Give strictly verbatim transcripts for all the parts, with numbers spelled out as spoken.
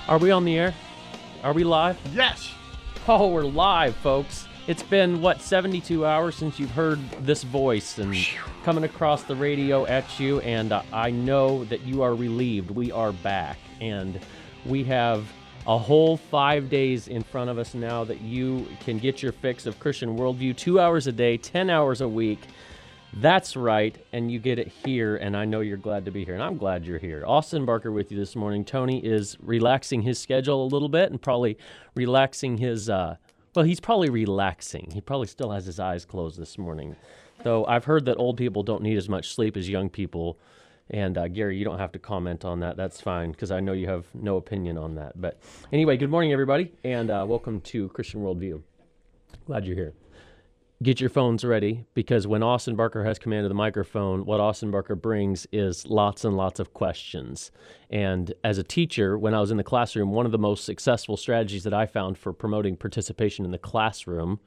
Are we on the air? Are we live? Yes. Oh, we're live, folks. It's been, what, seventy-two hours since you've heard this voice and coming across the radio at you, and uh, I know that you are relieved. We are back, and we have a whole five days in front of us now that you can get your fix of Christian worldview, two hours a day, ten hours a week. That's right, and you get it here, and I know you're glad to be here, and I'm glad you're here. Austin Barker with you this morning. Tony is relaxing his schedule a little bit and probably relaxing his, uh, well, he's probably relaxing. He probably still has his eyes closed this morning, though I've heard that old people don't need as much sleep as young people, and uh, Gary, you don't have to comment on that. That's fine, because I know you have no opinion on that. But anyway, good morning, everybody, and uh, welcome to Christian Worldview. Glad you're here. Get your phones ready, because when Austin Barker has command of the microphone, what Austin Barker brings is lots and lots of questions. And as a teacher, when I was in the classroom, one of the most successful strategies that I found for promoting participation in the classroom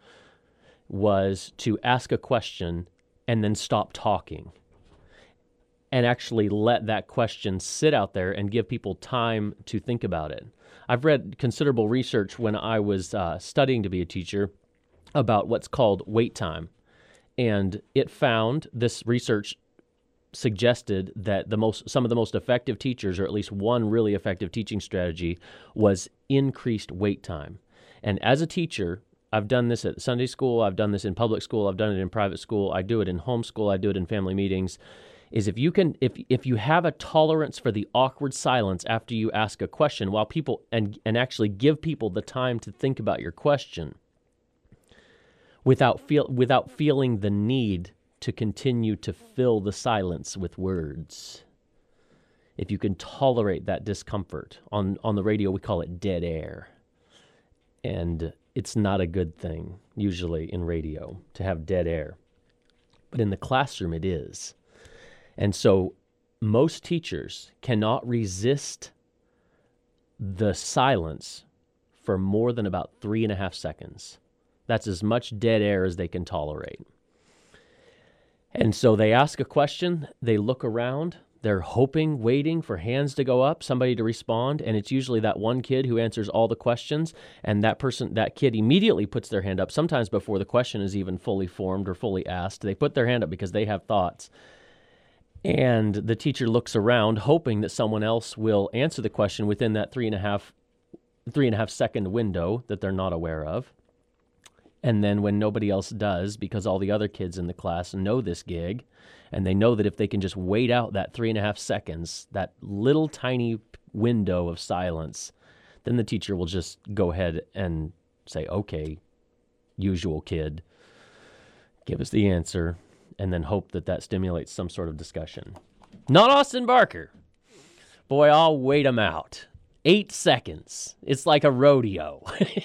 was to ask a question and then stop talking and actually let that question sit out there and give people time to think about it. I've read considerable research when I was uh, studying to be a teacher about what's called wait time. And it found, this research suggested that the most, some of the most effective teachers, or at least one really effective teaching strategy, was increased wait time. And as a teacher, I've done this at Sunday school, I've done this in public school, I've done it in private school, I do it in homeschool, I do it in family meetings, is if you can, if if you have a tolerance for the awkward silence after you ask a question, while people, and, and actually give people the time to think about your question, without feel without feeling the need to continue to fill the silence with words. If you can tolerate that discomfort, on, on the radio we call it dead air. And it's not a good thing, usually in radio, to have dead air. But in the classroom it is. And so most teachers cannot resist the silence for more than about three and a half seconds. That's as much dead air as they can tolerate. And so they ask a question, they look around, they're hoping, waiting for hands to go up, somebody to respond, and it's usually that one kid who answers all the questions, and that person, that kid immediately puts their hand up, sometimes before the question is even fully formed or fully asked. They put their hand up because they have thoughts. And the teacher looks around, hoping that someone else will answer the question within that three and a half, three and a half second window that they're not aware of. And then when nobody else does, because all the other kids in the class know this gig, and they know that if they can just wait out that three and a half seconds, that little tiny window of silence, then the teacher will just go ahead and say, okay, usual kid, give us the answer, and then hope that that stimulates some sort of discussion. Not Austin Barker. Boy, I'll wait him out. Eight seconds. It's like a rodeo.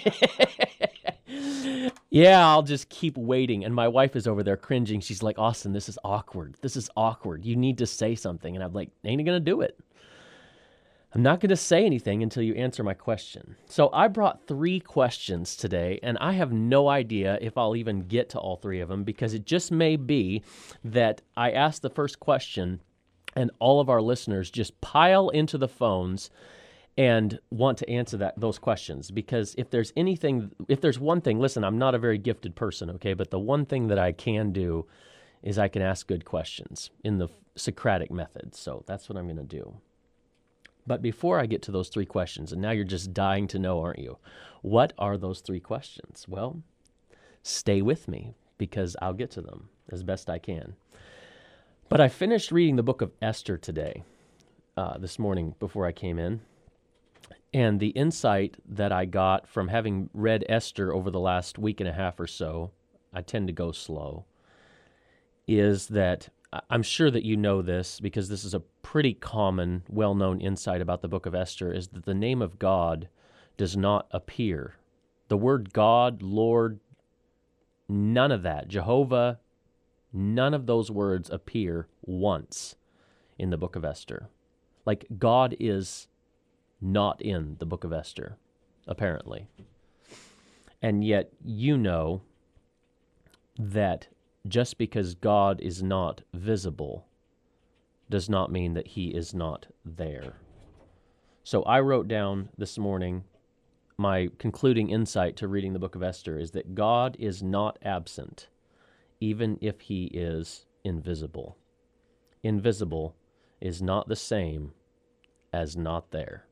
Yeah, I'll just keep waiting. And my wife is over there cringing. She's like, Austin, this is awkward. This is awkward. You need to say something. And I'm like, ain't going to do it. I'm not going to say anything until you answer my question. So I brought three questions today, and I have no idea if I'll even get to all three of them, because it just may be that I ask the first question and all of our listeners just pile into the phones and want to answer that those questions. Because if there's anything, if there's one thing, listen, I'm not a very gifted person, okay? But the one thing that I can do is I can ask good questions in the Socratic method. So that's what I'm going to do. But before I get to those three questions, and now you're just dying to know, aren't you? What are those three questions? Well, stay with me, because I'll get to them as best I can. But I finished reading the book of Esther today, uh, this morning before I came in. And the insight that I got from having read Esther over the last week and a half or so, I tend to go slow, is that I'm sure that you know this, because this is a pretty common, well-known insight about the book of Esther, is that the name of God does not appear. The word God, Lord, none of that, Jehovah, none of those words appear once in the book of Esther. Like, God is not in the book of Esther, apparently. And yet you know that just because God is not visible does not mean that he is not there. So I wrote down this morning, my concluding insight to reading the book of Esther is that God is not absent, even if he is invisible. Invisible is not the same as not there.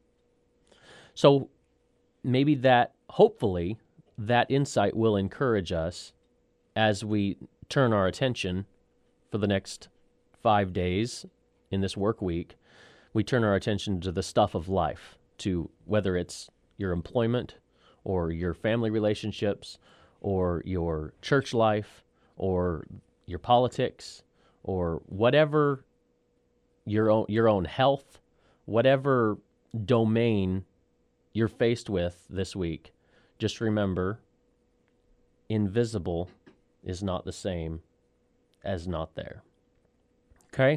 So maybe that, hopefully, that insight will encourage us as we turn our attention for the next five days in this work week. We turn our attention to the stuff of life, to whether it's your employment or your family relationships or your church life or your politics or whatever, your own, your own health, whatever domain you're faced with this week. Just remember, invisible is not the same as not there. Okay?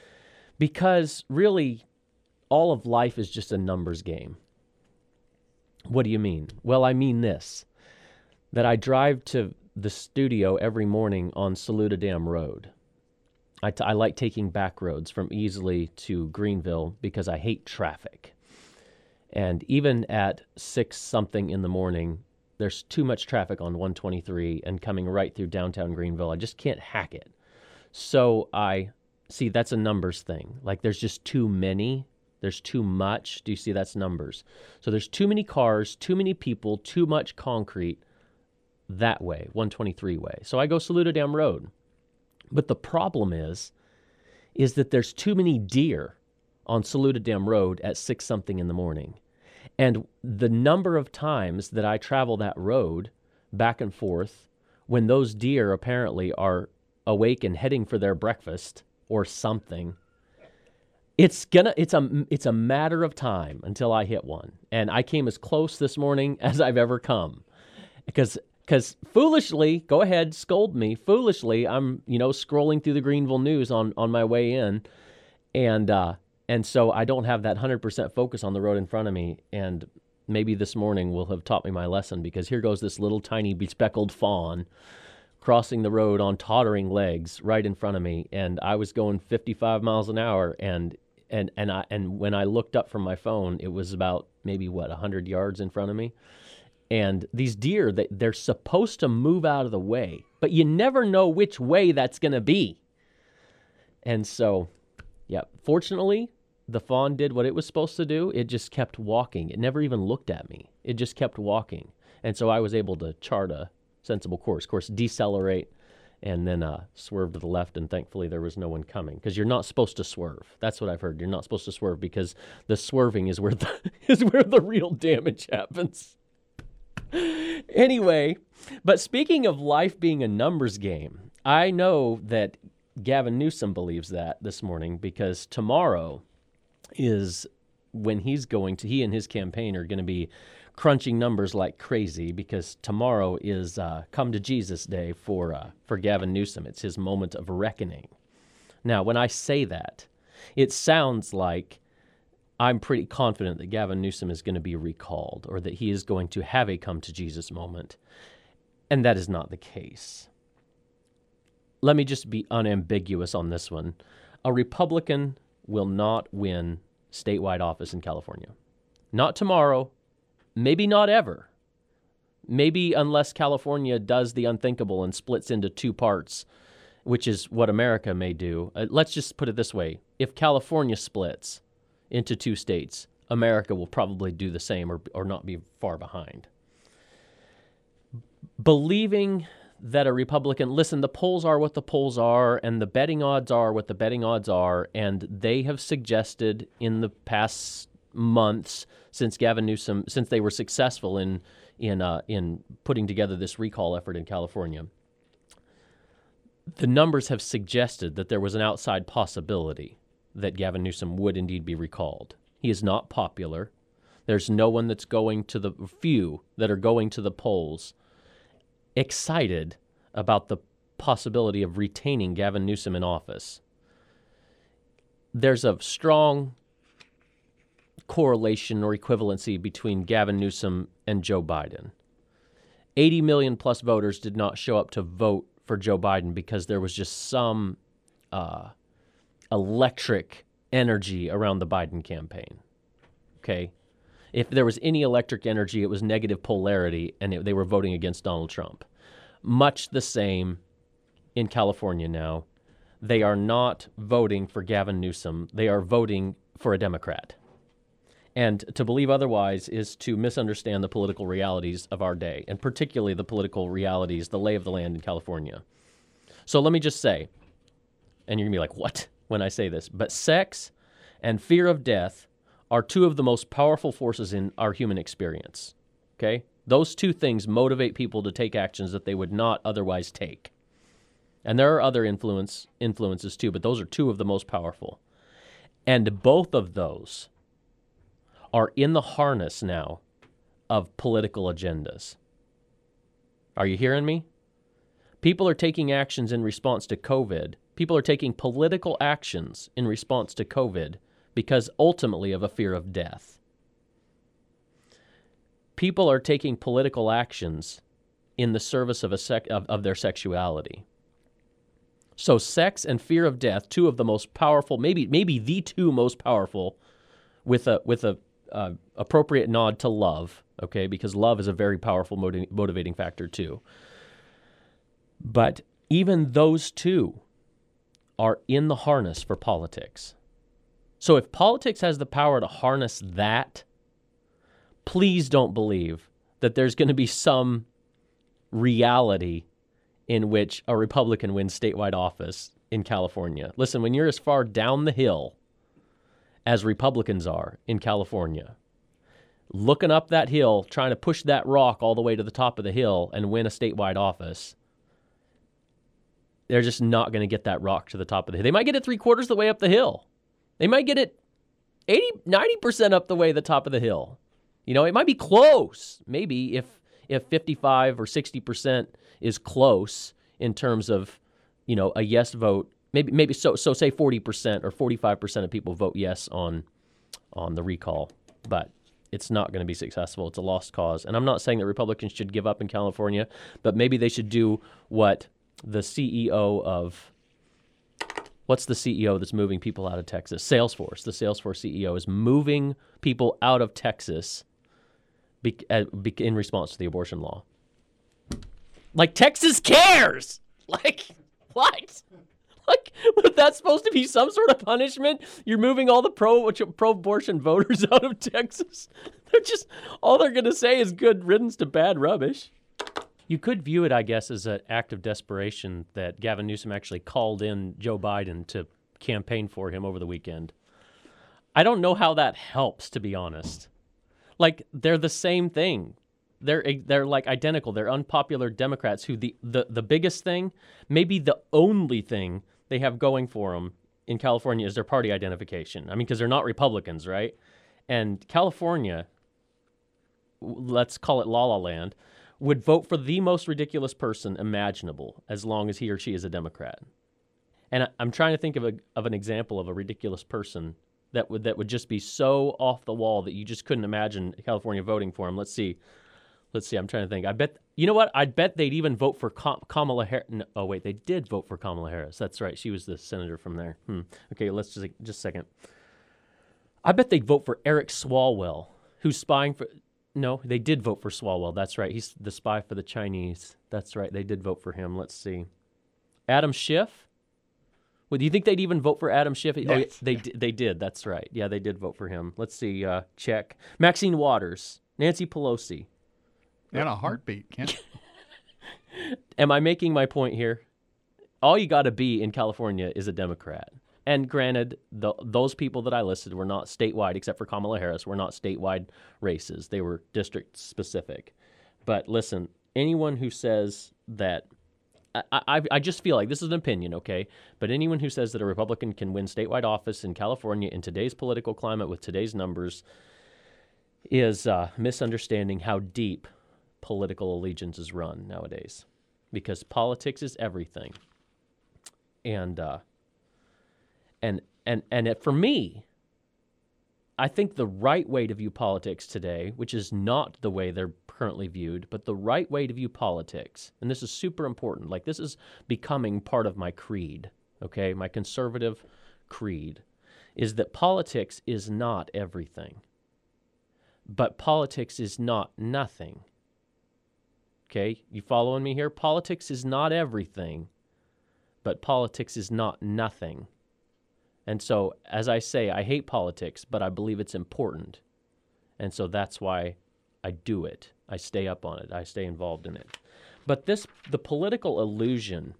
Because really, all of life is just a numbers game. What do you mean? Well, I mean this, that I drive to the studio every morning on Saluda Dam Road. I, t- I like taking back roads from Easley to Greenville because I hate traffic. And even at six something in the morning, there's too much traffic on one twenty-three and coming right through downtown Greenville. I just can't hack it. So I see that's a numbers thing. Like there's just too many. There's too much. Do you see that's numbers? So there's too many cars, too many people, too much concrete that way, one twenty-three way. So I go Saluda Dam Road. But the problem is, is that there's too many deer on Saluda Dam Road at six something in the morning. And the number of times that I travel that road back and forth when those deer apparently are awake and heading for their breakfast or something, it's gonna it's a it's a matter of time until I hit one. And I came as close this morning as I've ever come. Because Because foolishly, go ahead, scold me. Foolishly, I'm, you know, scrolling through the Greenville News on, on my way in. And uh, and so I don't have that one hundred percent focus on the road in front of me. And maybe this morning will have taught me my lesson, because here goes this little tiny bespeckled fawn crossing the road on tottering legs right in front of me. And I was going fifty-five miles an hour. And and and I and when I looked up from my phone, it was about maybe, what, one hundred yards in front of me. And these deer, they, they're supposed to move out of the way, but you never know which way that's going to be. And so, yeah, fortunately, the fawn did what it was supposed to do. It just kept walking. It never even looked at me. It just kept walking. And so I was able to chart a sensible course. Of course, decelerate and then uh, swerve to the left, and thankfully there was no one coming, because you're not supposed to swerve. That's what I've heard. You're not supposed to swerve because the swerving is where the, is where the real damage happens. Anyway, but speaking of life being a numbers game, I know that Gavin Newsom believes that this morning, because tomorrow is when he's going to, he and his campaign are going to be crunching numbers like crazy, because tomorrow is uh, Come to Jesus Day for uh, for Gavin Newsom. It's his moment of reckoning. Now, when I say that, it sounds like I'm pretty confident that Gavin Newsom is going to be recalled, or that he is going to have a come to Jesus moment. And that is not the case. Let me just be unambiguous on this one. A Republican will not win statewide office in California. Not tomorrow, maybe not ever. Maybe unless California does the unthinkable and splits into two parts, which is what America may do. Uh, let's just put it this way. If California splits into two states, America will probably do the same, or or not be far behind. Believing that a Republican, listen, the polls are what the polls are, and the betting odds are what the betting odds are, and they have suggested in the past months, since Gavin Newsom, since they were successful in in uh, in putting together this recall effort in California, the numbers have suggested that there was an outside possibility that Gavin Newsom would indeed be recalled. He is not popular. There's no one that's going to the, few that are going to the polls excited about the possibility of retaining Gavin Newsom in office. There's a strong correlation or equivalency between Gavin Newsom and Joe Biden. eighty million plus voters did not show up to vote for Joe Biden because there was just some uh, electric energy around the Biden campaign. okay? If there was any electric energy, it was negative polarity, and it, they were voting against Donald Trump. Much the same in California now. They are not voting for Gavin Newsom. They are voting for a Democrat. And to believe otherwise is to misunderstand the political realities of our day, and particularly the political realities, the lay of the land in California. So let me just say, and you're going to be like, what, when I say this? But sex and fear of death are two of the most powerful forces in our human experience, okay? Those two things motivate people to take actions that they would not otherwise take. And there are other influence influences too, but those are two of the most powerful. And both of those are in the harness now of political agendas. Are you hearing me? People are taking actions in response to COVID. People are taking political actions in response to COVID because ultimately of a fear of death. People are taking political actions in the service of, a sec- of, of their sexuality. So sex and fear of death, two of the most powerful, maybe maybe the two most powerful, with a with a uh, appropriate nod to love, okay, because love is a very powerful motiv- motivating factor too. But even those two are in the harness for politics. So if politics has the power to harness that, please don't believe that there's going to be some reality in which a Republican wins statewide office in California. Listen, when you're as far down the hill as Republicans are in California, looking up that hill, trying to push that rock all the way to the top of the hill and win a statewide office, they're just not going to get that rock to the top of the hill. They might get it three quarters of the way up the hill. They might get it eighty, ninety percent up the way to the top of the hill. You know, it might be close. Maybe if if fifty-five or sixty percent is close in terms of, you know, a yes vote. Maybe maybe so so say forty percent or forty-five percent of people vote yes on on the recall, but it's not going to be successful. It's a lost cause. And I'm not saying that Republicans should give up in California, but maybe they should do what the C E O of what's the C E O that's moving people out of Texas? Salesforce. The Salesforce C E O is moving people out of Texas be, uh, be, in response to the abortion law. Like, Texas cares! Like, what? Like, was that supposed to be some sort of punishment? You're moving all the pro, pro-abortion voters out of Texas? They're just, all they're going to say is good riddance to bad rubbish. You could view it, I guess, as an act of desperation that Gavin Newsom actually called in Joe Biden to campaign for him over the weekend. I don't know how that helps, to be honest. Like, they're the same thing. They're they're like identical. They're unpopular Democrats who the, the, the biggest thing, maybe the only thing they have going for them in California is their party identification. I mean, because they're not Republicans, right? And California, let's call it La La Land, would vote for the most ridiculous person imaginable as long as he or she is a Democrat. And I, I'm trying to think of a of an example of a ridiculous person that would that would just be so off the wall that you just couldn't imagine California voting for him. Let's see. Let's see. I'm trying to think. I bet, you know what? I'd bet they'd even vote for Kam- Kamala Harris. No, oh, wait. They did vote for Kamala Harris. That's right. She was the senator from there. Hmm. Okay, let's just, just a second. I bet they'd vote for Eric Swalwell, who's spying for, no, they did vote for Swalwell. That's right. He's the spy for the Chinese. That's right. They did vote for him. Let's see. Adam Schiff? Well, do you think they'd even vote for Adam Schiff? Yes. Oh, yeah, they, they did. That's right. Yeah, they did vote for him. Let's see. Uh, check. Maxine Waters. Nancy Pelosi. In a heartbeat, Kent. Am I making my point here? All you got to be in California is a Democrat. And granted, the, those people that I listed were not statewide, except for Kamala Harris, were not statewide races. They were district specific. But listen, anyone who says that, I, I, I just feel like, this is an opinion, okay? But anyone who says that a Republican can win statewide office in California in today's political climate with today's numbers is uh, misunderstanding how deep political allegiance is run nowadays, because politics is everything. And uh, and and and it, for me, I think the right way to view politics today, which is not the way they're currently viewed, but the right way to view politics, and this is super important. Like, this is becoming part of my creed, okay, my conservative creed, is that politics is not everything. but politics is not nothing. Okay, you following me here? Politics is not everything, but politics is not nothing. And so, as I say, I hate politics, but I believe it's important. And so that's why I do it. I stay up on it. I stay involved in it. But this, the political illusion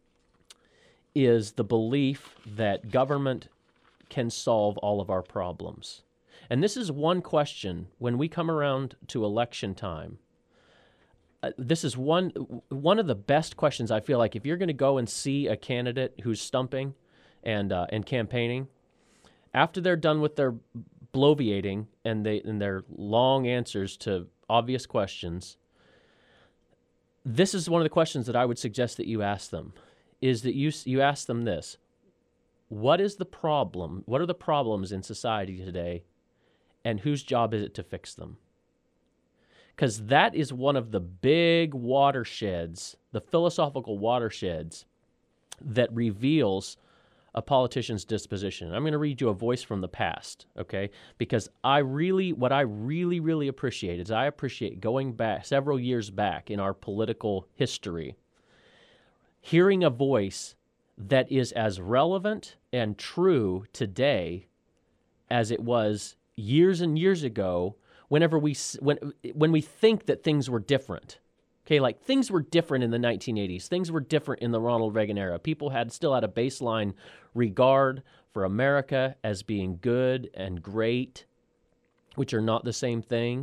is the belief that government can solve all of our problems. And this is one question when we come around to election time. Uh, this is one one of the best questions, I feel like, if you're going to go and see a candidate who's stumping and uh, and campaigning, after they're done with their bloviating and they and their long answers to obvious questions, this is one of the questions that I would suggest that you ask them, is that you you ask them this: what is the problem? What are the problems in society today, and whose job is it to fix them? Because that is one of the big watersheds, the philosophical watersheds, that reveals a politician's disposition. I'm going to read you a voice from the past, okay? Because I really, what I really, really appreciate is I appreciate going back several years back in our political history, hearing a voice that is as relevant and true today as it was years and years ago. Whenever we when when we think that things were different, okay, like things were different in the nineteen eighties, things were different in the Ronald Reagan era. People had still had a baseline regard for America as being good and great, which are not the same thing.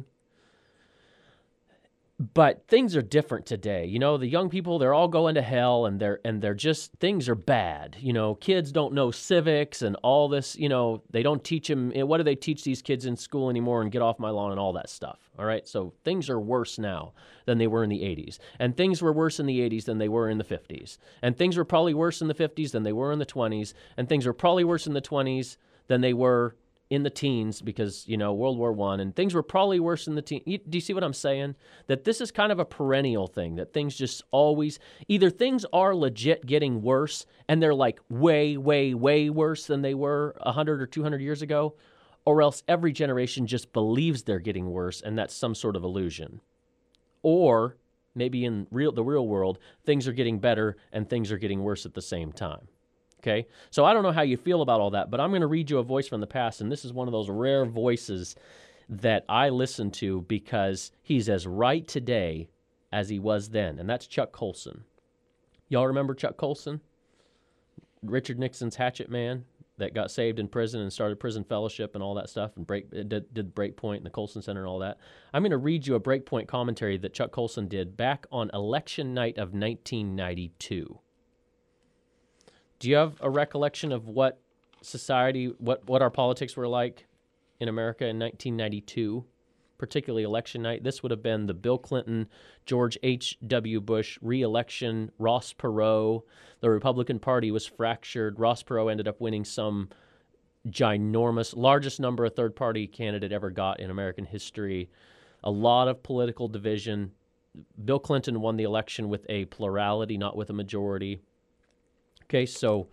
But things are different today. You know, the young people, they're all going to hell, and they're and they're just, things are bad. You know, kids don't know civics and all this, you know, they don't teach them, what do they teach these kids in school anymore, and get off my lawn and all that stuff, all right? So things are worse now than they were in the eighties. And things were worse in the eighties than they were in the fifties. And things were probably worse in the fifties than they were in the twenties. And things were probably worse in the twenties than they were in the teens, because, you know, World War One, and things were probably worse in the teens. Do you see what I'm saying? That this is kind of a perennial thing, that things just always, either things are legit getting worse, and they're like way, way, way worse than they were one hundred or two hundred years ago, or else every generation just believes they're getting worse, and that's some sort of illusion. Or maybe in real the real world, things are getting better and things are getting worse at the same time. Okay, so I don't know how you feel about all that, but I'm going to read you a voice from the past, and this is one of those rare voices that I listen to because he's as right today as he was then, and that's Chuck Colson. Y'all remember Chuck Colson? Richard Nixon's hatchet man that got saved in prison and started prison fellowship and all that stuff, and break, did, did Breakpoint and the Colson Center and all that. I'm going to read you a Breakpoint commentary that Chuck Colson did back on election night of nineteen ninety-two. Do you have a recollection of what society, what, what our politics were like in America in nineteen ninety-two, particularly election night? This would have been the Bill Clinton, George H W. Bush re-election, Ross Perot. The Republican Party was fractured. Ross Perot ended up winning some ginormous, largest number a third-party candidate ever got in American history. A lot of political division. Bill Clinton won the election with a plurality, not with a majority. Okay, so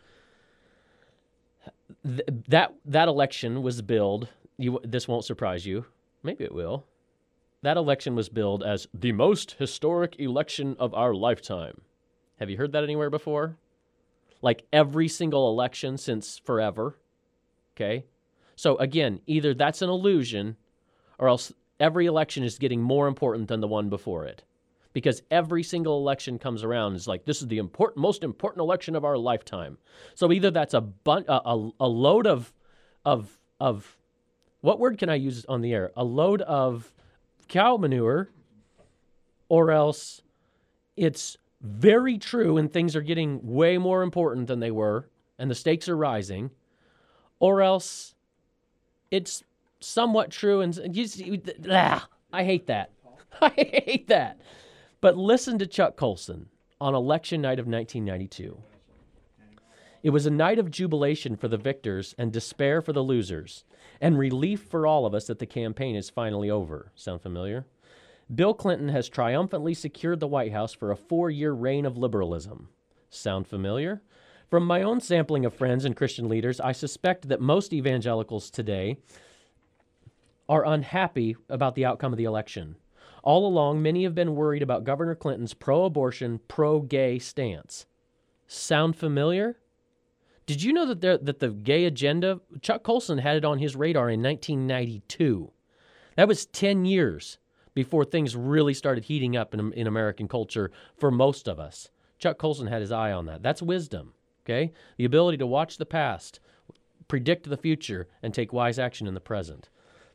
th- that that election was billed. You, this won't surprise you. Maybe it will. That election was billed as the most historic election of our lifetime. Have you heard that anywhere before? Like every single election since forever. Okay, so again, either that's an illusion, or else every election is getting more important than the one before it. Because every single election comes around is like, this is the important, most important election of our lifetime. So either that's a bun- a, a, a load of, of, of, what word can I use on the air? A load of cow manure, or else it's very true and things are getting way more important than they were, and the stakes are rising, or else it's somewhat true and you, you, ah, I hate that. I hate that. But listen to Chuck Colson on election night of nineteen ninety-two. It was a night of jubilation for the victors and despair for the losers, and relief for all of us that the campaign is finally over. Sound familiar? Bill Clinton has triumphantly secured the White House for a four-year reign of liberalism. Sound familiar? From my own sampling of friends and Christian leaders, I suspect that most evangelicals today are unhappy about the outcome of the election. All along, many have been worried about Governor Clinton's pro-abortion, pro-gay stance. Sound familiar? Did you know that there, that the gay agenda, Chuck Colson had it on his radar in nineteen ninety-two. That was ten years before things really started heating up in, in American culture for most of us. Chuck Colson had his eye on that. That's wisdom, okay? The ability to watch the past, predict the future, and take wise action in the present.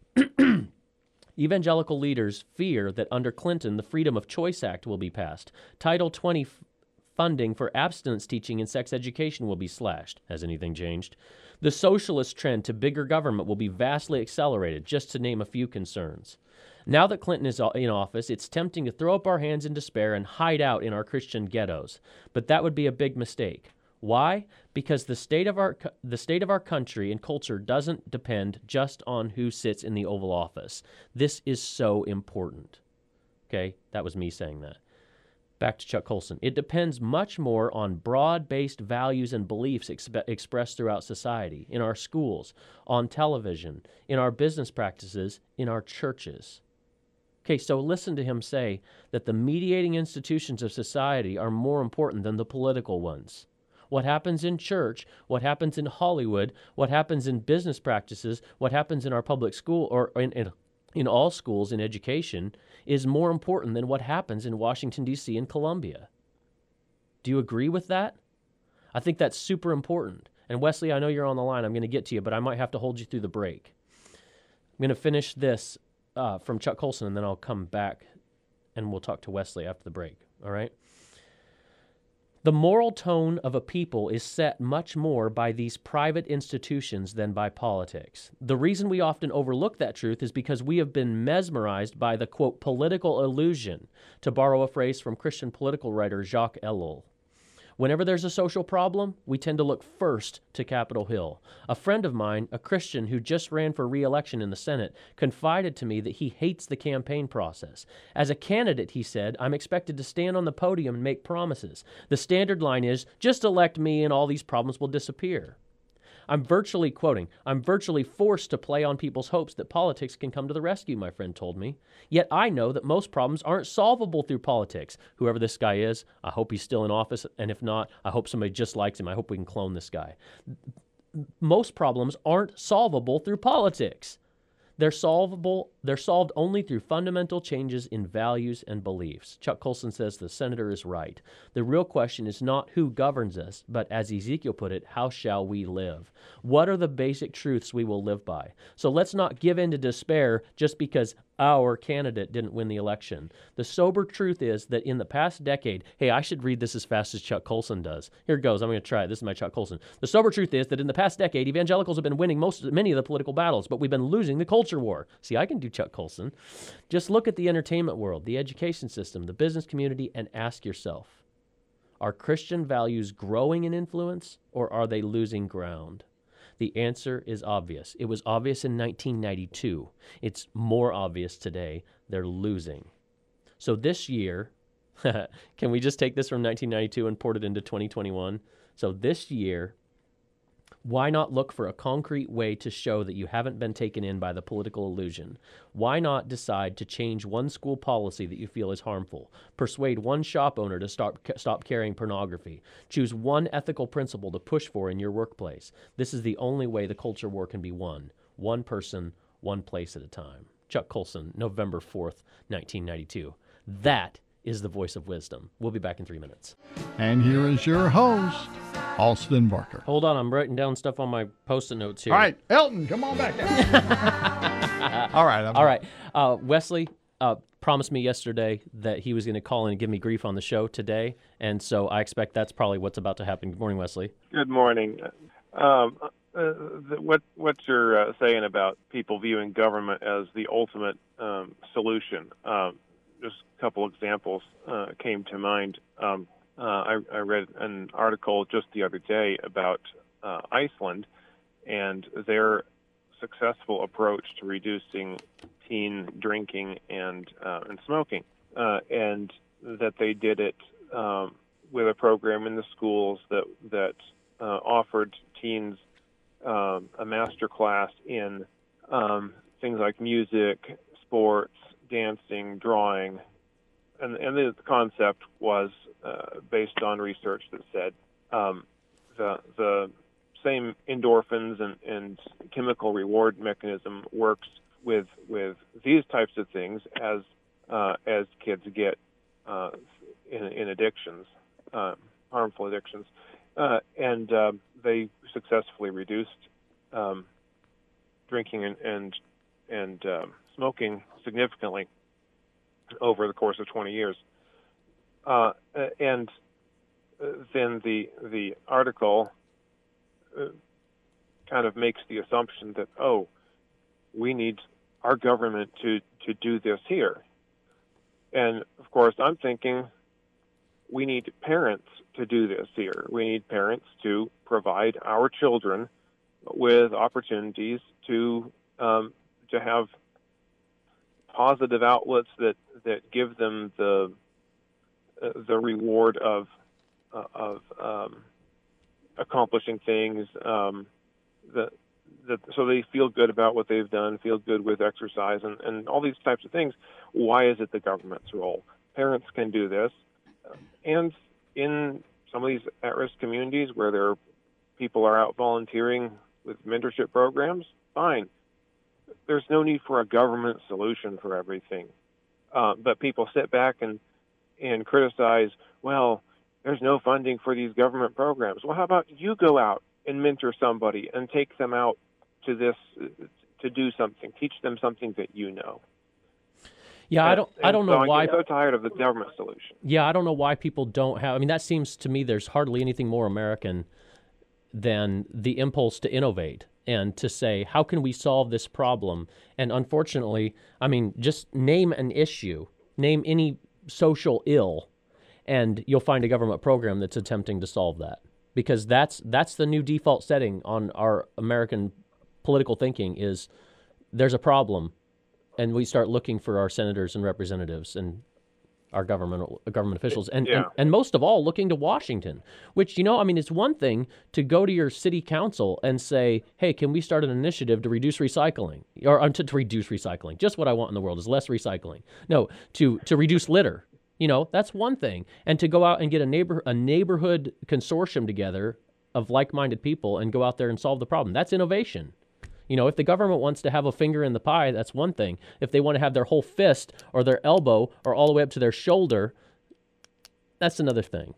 Evangelical leaders fear that under Clinton, the Freedom of Choice Act will be passed. Title twenty f- funding for abstinence teaching and sex education will be slashed. Has anything changed? The socialist trend to bigger government will be vastly accelerated, just to name a few concerns. Now that Clinton is in office, it's tempting to throw up our hands in despair and hide out in our Christian ghettos. But that would be a big mistake. Why? Because the state of our the state of our country and culture doesn't depend just on who sits in the Oval Office. This is so important. Okay, that was me saying that. Back to Chuck Colson. It depends much more on broad-based values and beliefs exp- expressed throughout society, in our schools, on television, in our business practices, in our churches. Okay, so listen to him say that the mediating institutions of society are more important than the political ones. What happens in church, what happens in Hollywood, what happens in business practices, what happens in our public school or in, in, in all schools in education is more important than what happens in Washington, D C and Columbia. Do you agree with that? I think that's super important. And Wesley, I know you're on the line. I'm going to get to you, but I might have to hold you through the break. I'm going to finish this uh, from Chuck Colson, and then I'll come back and we'll talk to Wesley after the break. All right? The moral tone of a people is set much more by these private institutions than by politics. The reason we often overlook that truth is because we have been mesmerized by the, quote, political illusion, to borrow a phrase from Christian political writer Jacques Ellul. Whenever there's a social problem, we tend to look first to Capitol Hill. A friend of mine, a Christian who just ran for re-election in the Senate, confided to me that he hates the campaign process. As a candidate, he said, I'm expected to stand on the podium and make promises. The standard line is, just elect me and all these problems will disappear. I'm virtually, quoting, I'm virtually forced to play on people's hopes that politics can come to the rescue, my friend told me. Yet I know that most problems aren't solvable through politics. Whoever this guy is, I hope he's still in office, and if not, I hope somebody just likes him. I hope we can clone this guy. Most problems aren't solvable through politics. They're solvable, they're solved only through fundamental changes in values and beliefs. Chuck Colson says the senator is right. The real question is not who governs us, but as Ezekiel put it, how shall we live? What are the basic truths we will live by? So let's not give in to despair just because our candidate didn't win the election. The sober truth is that in the past decade, hey, I should read this as fast as Chuck Colson does. Here it goes. I'm going to try it. This is my Chuck Colson. The sober truth is that in the past decade, evangelicals have been winning most, many of the political battles, but we've been losing the culture war. See, I can do Chuck Colson. Just look at the entertainment world, the education system, the business community, and ask yourself, are Christian values growing in influence, or are they losing ground? The answer is obvious. It was obvious in nineteen ninety-two. It's more obvious today. They're losing. So this year, can we just take this from nineteen ninety-two and port it into twenty twenty-one? So this year, why not look for a concrete way to show that you haven't been taken in by the political illusion? Why not decide to change one school policy that you feel is harmful? Persuade one shop owner to stop, stop carrying pornography. Choose one ethical principle to push for in your workplace. This is the only way the culture war can be won. One person, one place at a time. Chuck Colson, November fourth, nineteen ninety-two. That is the voice of wisdom. We'll be back in three minutes. And here is your host, Austin Barker. Hold on, I'm writing down stuff on my post-it notes here. All right, Elton, come on back down. All right. I'm All right. Uh, Wesley uh, promised me yesterday that he was going to call in and give me grief on the show today, and so I expect that's probably what's about to happen. Good morning, Wesley. Good morning. Um, uh, what what you're uh, saying about people viewing government as the ultimate um, solution? Um, just a couple examples uh, came to mind. Um, uh, I, I read an article just the other day about uh, Iceland and their successful approach to reducing teen drinking and uh, and smoking, uh, and that they did it um, with a program in the schools that that uh, offered teens um, a master class in um, things like music, sports, dancing, drawing, and, and the concept was uh, based on research that said um, the the same endorphins and, and chemical reward mechanism works with with these types of things as uh, as kids get uh, in, in addictions, uh, harmful addictions, uh, and uh, they successfully reduced um, drinking and and, and uh, smoking significantly over the course of twenty years. Uh, and then the the article uh, kind of makes the assumption that, oh, we need our government to, to do this here. And, of course, I'm thinking we need parents to do this here. We need parents to provide our children with opportunities to um, to have positive outlets that, that give them the uh, the reward of uh, of um, accomplishing things, um, that that so they feel good about what they've done, feel good with exercise, and, and all these types of things. Why is it the government's role? Parents can do this, and in some of these at-risk communities where there are, people are out volunteering with mentorship programs, fine. There's no need for a government solution for everything. Uh, but people sit back and, and criticize, well, there's no funding for these government programs. Well, how about you go out and mentor somebody and take them out to this, to do something, teach them something that you know. Yeah, and, I don't. I don't know so why. I'm so tired of the government solution. Yeah, I don't know why people don't have. I mean, that seems to me there's hardly anything more American than the impulse to innovate and to say, how can we solve this problem? And unfortunately, I mean, just name an issue, name any social ill, and you'll find a government program that's attempting to solve that. Because that's that's the new default setting on our American political thinking is there's a problem, and we start looking for our senators and representatives and our government government officials, and, yeah. and, and most of all, looking to Washington, which, you know, I mean, it's one thing to go to your city council and say, hey, can we start an initiative to reduce recycling, or um, to, to reduce recycling? Just what I want in the world is less recycling. No, to, to reduce litter. You know, that's one thing. And to go out and get a neighbor a neighborhood consortium together of like-minded people and go out there and solve the problem. That's innovation. You know, if the government wants to have a finger in the pie, that's one thing. If they want to have their whole fist or their elbow or all the way up to their shoulder, that's another thing.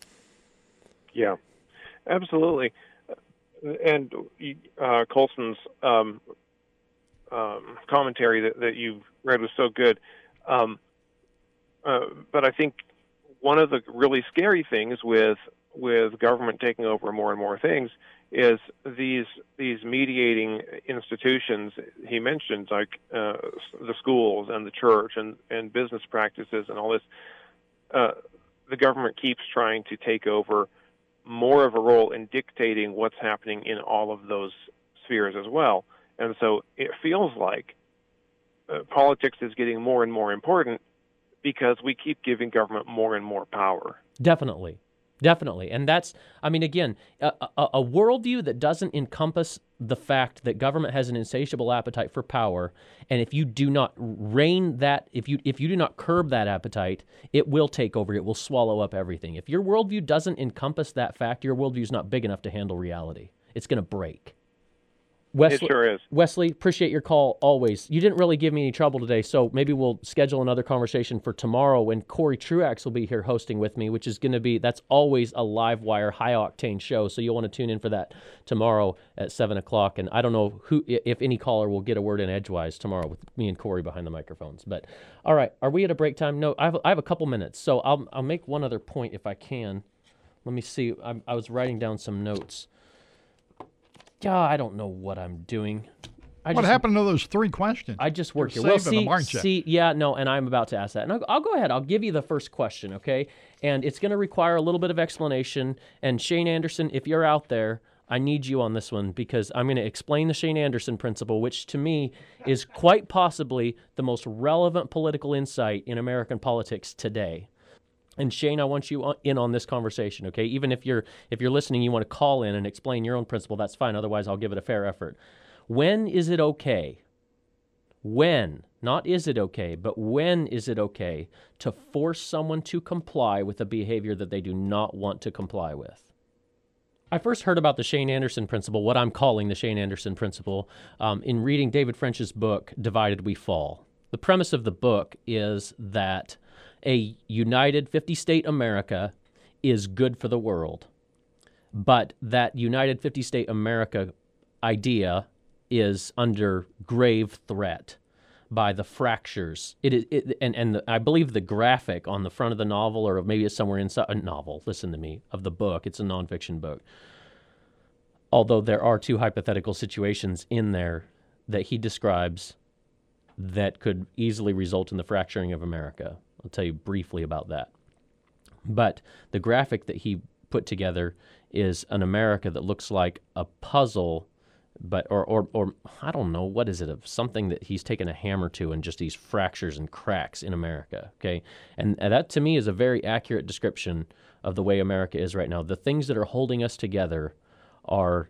Yeah, absolutely. And uh, Colson's um, um, commentary that, that you read was so good. Um, uh, but I think one of the really scary things with with government taking over more and more things is these these mediating institutions he mentioned, like uh, the schools and the church and, and business practices and all this. Uh, the government keeps trying to take over more of a role in dictating what's happening in all of those spheres as well. And so it feels like uh, politics is getting more and more important because we keep giving government more and more power. Definitely. Definitely. And that's, I mean, again, a, a, a worldview that doesn't encompass the fact that government has an insatiable appetite for power, and if you do not rein that, if you if you do not curb that appetite, it will take over, it will swallow up everything. If your worldview doesn't encompass that fact, your worldview is not big enough to handle reality. It's going to break. Wesley, it sure is. Wesley, appreciate your call always. You didn't really give me any trouble today, so maybe we'll schedule another conversation for tomorrow when Corey Truax will be here hosting with me, which is going to be, that's always a live wire, high-octane show, so you'll want to tune in for that tomorrow at seven o'clock. And I don't know who, if any caller will get a word in edgewise tomorrow with me and Corey behind the microphones. But, all right, are we at a break time? No, I have, I have a couple minutes, so I'll, I'll make one other point if I can. Let me see. I, I was writing down some notes. Yeah, I don't know what I'm doing. I what just, happened to those three questions? I just worked here. You're Well, saving see, them, aren't you? see, yeah, no, and I'm about to ask that. And I'll, I'll go ahead. I'll give you the first question, okay? And it's going to require a little bit of explanation. And Shane Anderson, if you're out there, I need you on this one because I'm going to explain the Shane Anderson principle, which to me is quite possibly the most relevant political insight in American politics today. And Shane, I want you in on this conversation, okay? Even if you're if you're listening, you want to call in and explain your own principle, that's fine. Otherwise, I'll give it a fair effort. When is it okay when, not is it okay, but when is it okay to force someone to comply with a behavior that they do not want to comply with? I first heard about the Shane Anderson principle, what I'm calling the Shane Anderson principle, um, in reading David French's book, Divided We Fall. The premise of the book is that a united fifty-state America is good for the world, but that united fifty-state America idea is under grave threat by the fractures. It is, it, and and the, I believe the graphic on the front of the novel, or maybe it's somewhere inside a novel. Listen to me, of the book. It's a nonfiction book. Although there are two hypothetical situations in there that he describes that could easily result in the fracturing of America. I'll tell you briefly about that. But the graphic that he put together is an America that looks like a puzzle. But or, or or I don't know, what is it, of something that he's taken a hammer to and just these fractures and cracks in America, okay? And, and that to me is a very accurate description of the way America is right now. The things that are holding us together are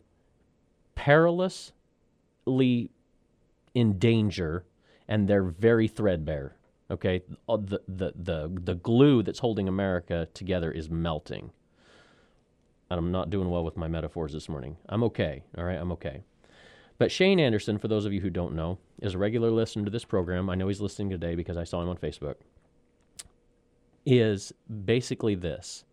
perilously in danger, and they're very threadbare, okay? The, the, the, the glue that's holding America together is melting. And I'm not doing well with my metaphors this morning. I'm okay, all right? I'm okay. But Shane Anderson, for those of you who don't know, is a regular listener to this program. I know he's listening today because I saw him on Facebook. Is basically this.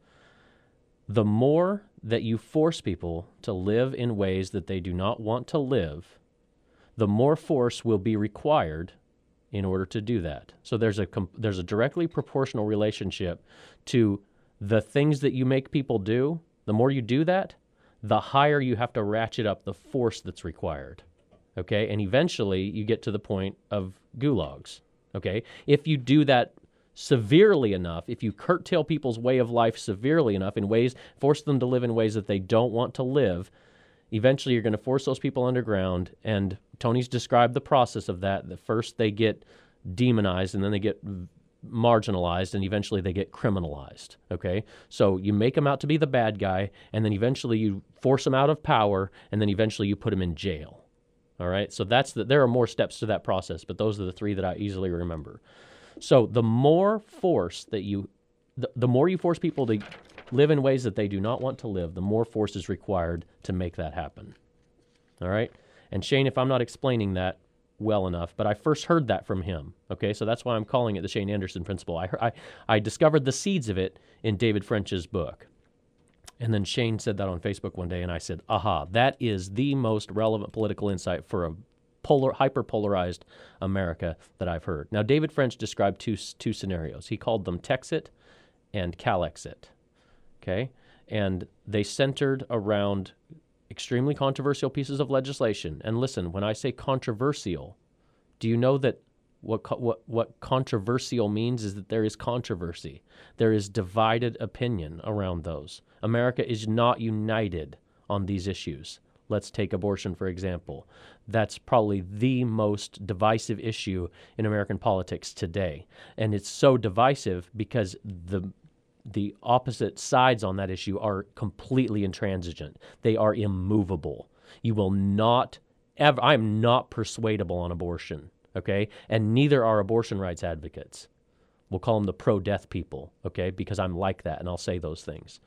The more that you force people to live in ways that they do not want to live, the more force will be required in order to do that. So there's a there's a directly proportional relationship to the things that you make people do. The more you do that, the higher you have to ratchet up the force that's required, okay? And eventually you get to the point of gulags, okay? If you do that severely enough, if you curtail people's way of life severely enough in ways, force them to live in ways that they don't want to live, eventually you're going to force those people underground, and Tony's described the process of that. That first they get demonized, and then they get marginalized, and eventually they get criminalized, okay? So you make them out to be the bad guy, and then eventually you force them out of power, and then eventually you put them in jail, all right? So that's the, there are more steps to that process, but those are the three that I easily remember. So the more force that you, the, the more you force people to live in ways that they do not want to live, the more force is required to make that happen, all right? And Shane, if I'm not explaining that well enough, but I first heard that from him, okay? So that's why I'm calling it the Shane Anderson principle. I, I, I discovered the seeds of it in David French's book. And then Shane said that on Facebook one day, and I said, aha, that is the most relevant political insight for a polar, hyper-polarized America that I've heard. Now, David French described two, two scenarios. He called them Texit and Calexit, okay? And they centered around extremely controversial pieces of legislation. And listen, when I say controversial, do you know that what what what controversial means is that there is controversy. There is divided opinion around those. America is not united on these issues. Let's take abortion, for example. That's probably the most divisive issue in American politics today. And it's so divisive because the the opposite sides on that issue are completely intransigent. They are immovable. You will not ever, I'm not persuadable on abortion, okay? And neither are abortion rights advocates. We'll call them the pro-death people, okay? Because I'm like that, and I'll say those things.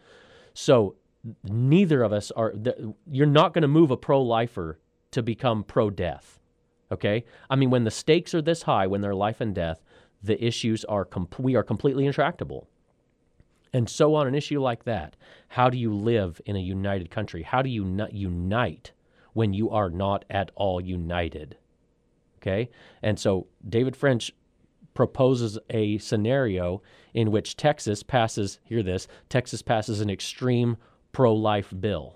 So neither of us are, you're not going to move a pro-lifer to become pro-death, okay? I mean, when the stakes are this high, when they're life and death, the issues are, comp- we are completely intractable. And so on an issue like that, how do you live in a united country? How do you not unite when you are not at all united? Okay? And so David French proposes a scenario in which Texas passes, hear this, Texas passes an extreme pro-life bill.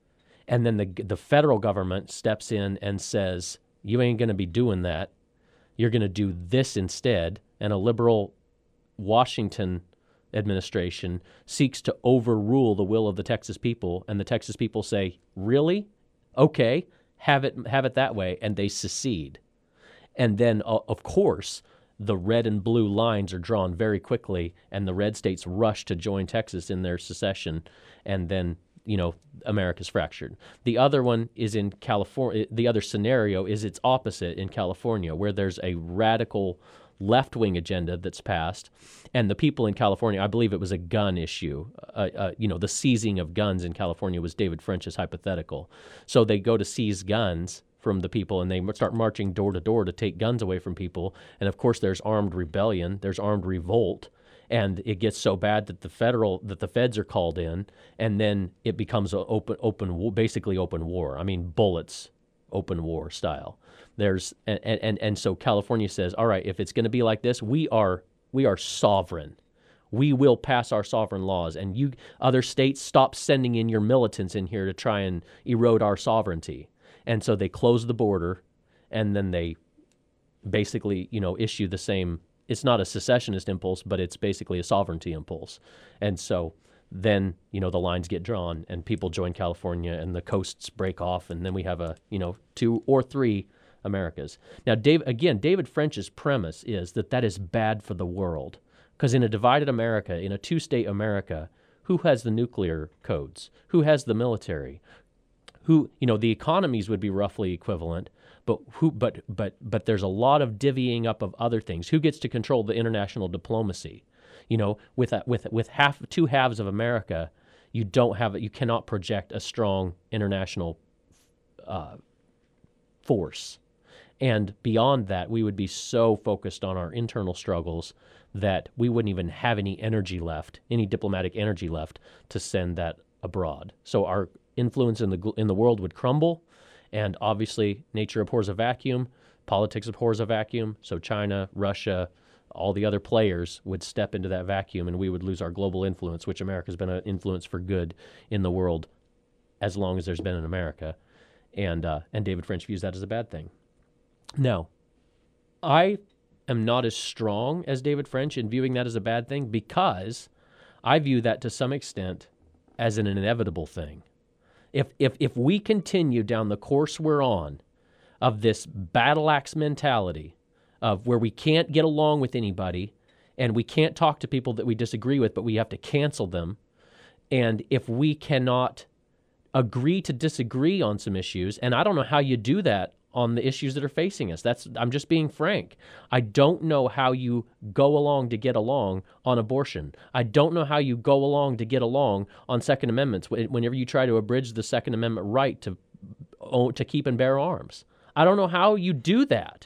And then the the federal government steps in and says, you ain't going to be doing that. You're going to do this instead. And a liberal Washington administration seeks to overrule the will of the Texas people, and the Texas people say, really? Okay, have it have it that way, and they secede. And then, uh, of course, the red and blue lines are drawn very quickly, and the red states rush to join Texas in their secession, and then you know, America's fractured. The other one is in California. The other scenario is its opposite in California, where there's a radical left-wing agenda that's passed, and the people in California, I believe it was a gun issue, uh, uh, you know, the seizing of guns in California was David French's hypothetical. So they go to seize guns from the people, and they start marching door to door to take guns away from people, and of course there's armed rebellion, there's armed revolt, and it gets so bad that the federal, that the feds are called in, and then it becomes a open, open, basically open war. I mean, bullets, open war style. There's and, and and so California says, all right, if it's going to be like this, we are we are sovereign. We will pass our sovereign laws, and you other states, stop sending in your militants in here to try and erode our sovereignty. And so they close the border, and then they basically, you know, issue the same. It's not a secessionist impulse, but it's basically a sovereignty impulse. And so then, you know, the lines get drawn, and people join California, and the coasts break off, and then we have a, you know, two or three Americas. Now, Dave, again, David French's premise is that that is bad for the world, because in a divided America, in a two-state America, who has the nuclear codes? Who has the military? Who, you know, the economies would be roughly equivalent, but who, but but but there's a lot of divvying up of other things. Who gets to control the international diplomacy? You know, with a, with with half two halves of America, you don't have you cannot project a strong international uh, force. And beyond that, we would be so focused on our internal struggles that we wouldn't even have any energy left, any diplomatic energy left to send that abroad. So our influence in the in the world would crumble, and obviously nature abhors a vacuum, politics abhors a vacuum, so China, Russia, all the other players would step into that vacuum, and we would lose our global influence, which America's been an influence for good in the world as long as there's been an America. And uh, and David French views that as a bad thing. Now, I am not as strong as David French in viewing that as a bad thing, because I view that to some extent as an inevitable thing. If if if we continue down the course we're on of this battle axe mentality of where we can't get along with anybody and we can't talk to people that we disagree with, but we have to cancel them, and if we cannot agree to disagree on some issues, and I don't know how you do that on the issues that are facing us. That's I'm just being frank. I don't know how you go along to get along on abortion. I don't know how you go along to get along on Second Amendments whenever you try to abridge the Second Amendment right to to keep and bear arms. I don't know how you do that.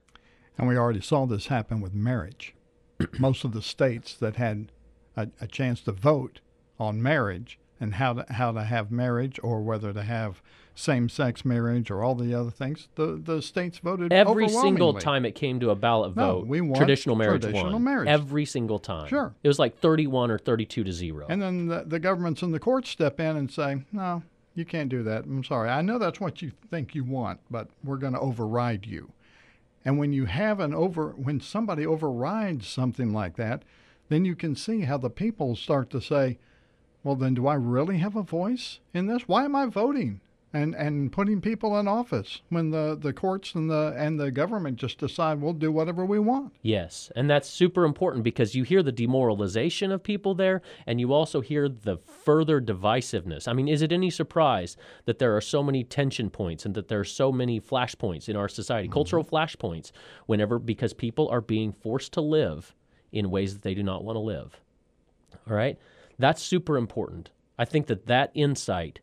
And we already saw this happen with marriage. Most of the states that had a, a chance to vote on marriage and how to how to have marriage, or whether to have same-sex marriage or all the other things, the, the states voted every single time it came to a ballot vote. No, we want traditional marriage traditional won. marriage. Every single time. Sure. It was like thirty-one or thirty-two to zero. And then the, the governments and the courts step in and say, no, you can't do that. I'm sorry. I know that's what you think you want, but we're going to override you. And when you have an over, when somebody overrides something like that, then you can see how the people start to say, well, then do I really have a voice in this? Why am I voting and, and putting people in office when the, the courts and the and the government just decide we'll do whatever we want? Yes, and that's super important, because you hear the demoralization of people there, and you also hear the further divisiveness. I mean, is it any surprise that there are so many tension points and that there are so many flashpoints in our society, mm-hmm. cultural flashpoints, whenever because people are being forced to live in ways that they do not want to live. All right? That's super important. I think that that insight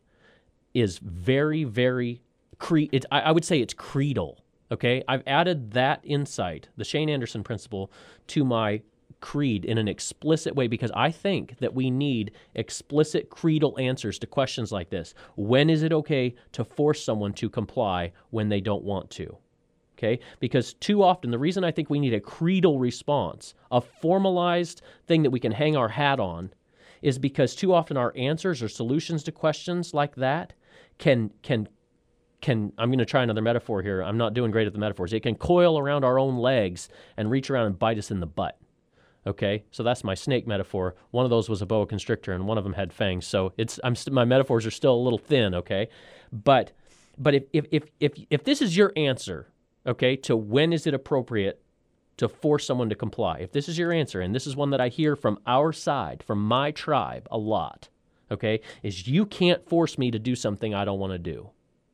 is very, very, cre- it, I, I would say it's creedal, okay? I've added that insight, the Shane Anderson principle, to my creed in an explicit way, because I think that we need explicit creedal answers to questions like this. When is it okay to force someone to comply when they don't want to? Okay? Because too often, the reason I think we need a creedal response, a formalized thing that we can hang our hat on, is because too often our answers or solutions to questions like that can, can, can, I'm going to try another metaphor here. I'm not doing great at the metaphors. It can coil around our own legs and reach around and bite us in the butt. Okay? So that's my snake metaphor. One of those was a boa constrictor, and one of them had fangs. So it's, I'm st- my metaphors are still a little thin, okay? But, but if, if, if, if, if this is your answer, okay, to when is it appropriate to force someone to comply, if this is your answer, and this is one that I hear from our side, from my tribe, a lot, okay, is you can't force me to do something I don't want to do.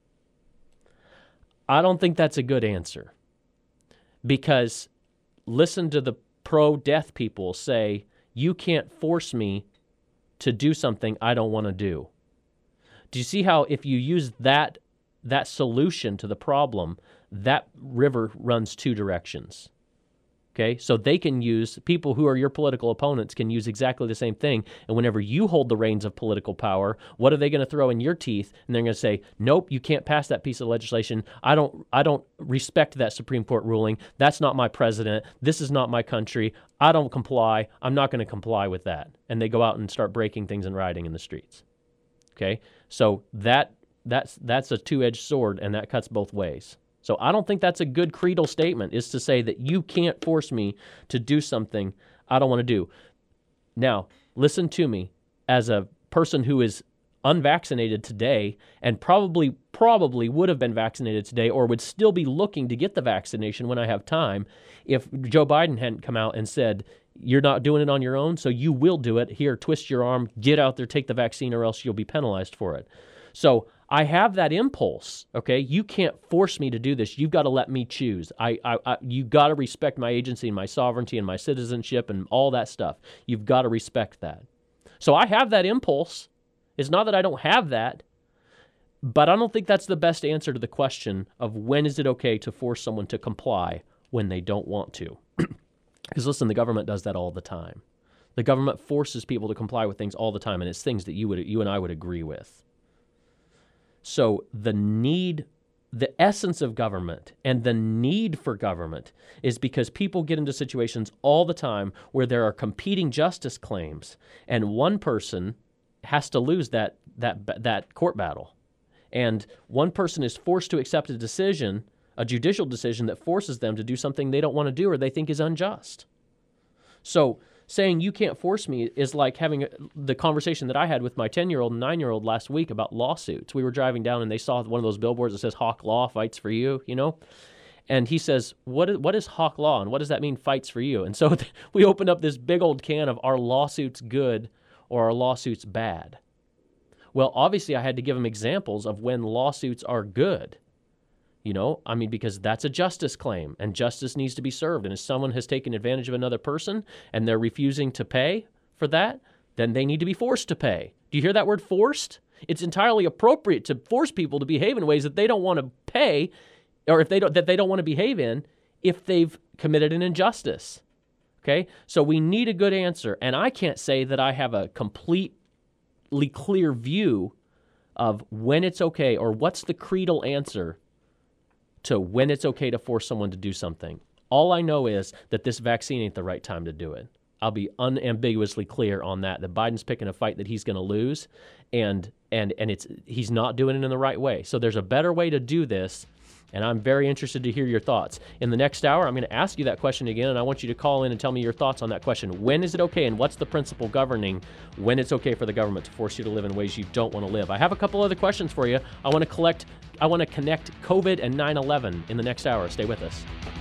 I don't think that's a good answer, because listen to the pro-death people say, you can't force me to do something I don't want to do. Do you see how if you use that that solution to the problem, that river runs two directions? Okay, so they can use, people who are your political opponents can use exactly the same thing. And whenever you hold the reins of political power, what are they going to throw in your teeth? And they're going to say, nope, you can't pass that piece of legislation. I don't, I don't respect that Supreme Court ruling. That's not my president. This is not my country. I don't comply. I'm not going to comply with that. And they go out and start breaking things and rioting in the streets. Okay, so that that's that's a two-edged sword, and that cuts both ways. So I don't think that's a good creedal statement, is to say that you can't force me to do something I don't want to do. Now, listen to me. As a person who is unvaccinated today and probably probably would have been vaccinated today or would still be looking to get the vaccination when I have time, if Joe Biden hadn't come out and said, you're not doing it on your own, so you will do it. Here, twist your arm, get out there, take the vaccine, or else you'll be penalized for it. So I have that impulse, okay? You can't force me to do this. You've got to let me choose. I, I, I you got to respect my agency and my sovereignty and my citizenship and all that stuff. You've got to respect that. So I have that impulse. It's not that I don't have that, but I don't think that's the best answer to the question of when is it okay to force someone to comply when they don't want to. Because listen, the government does that all the time. The government forces people to comply with things all the time, and it's things that you would, you and I would agree with. So the need, the essence of government and the need for government is because people get into situations all the time where there are competing justice claims, and one person has to lose that that that court battle. And one person is forced to accept a decision, a judicial decision that forces them to do something they don't want to do or they think is unjust. So saying you can't force me is like having a, the conversation that I had with my ten-year-old and nine-year-old last week about lawsuits. We were driving down and they saw one of those billboards that says Hawk Law fights for you, you know? And he says, what is, what is Hawk Law and what does that mean, fights for you? And so we opened up this big old can of, are lawsuits good or are lawsuits bad? Well, obviously I had to give him examples of when lawsuits are good. You know, I mean, because that's a justice claim and justice needs to be served. And if someone has taken advantage of another person and they're refusing to pay for that, then they need to be forced to pay. Do you hear that word forced? It's entirely appropriate to force people to behave in ways that they don't want to pay or if they don't, that they don't want to behave in if they've committed an injustice. Okay? So we need a good answer. And I can't say that I have a completely clear view of when it's okay or what's the creedal answer to when it's okay to force someone to do something. All I know is that this vaccine ain't the right time to do it. I'll be unambiguously clear on that. That Biden's picking a fight that he's going to lose, and and and it's he's not doing it in the right way. So there's a better way to do this, and I'm very interested to hear your thoughts. In the next hour, I'm going to ask you that question again, and I want you to call in and tell me your thoughts on that question. When is it okay, and what's the principle governing when it's okay for the government to force you to live in ways you don't want to live? I have a couple other questions for you. I want to collect. I want to connect COVID and nine eleven in the next hour. Stay with us.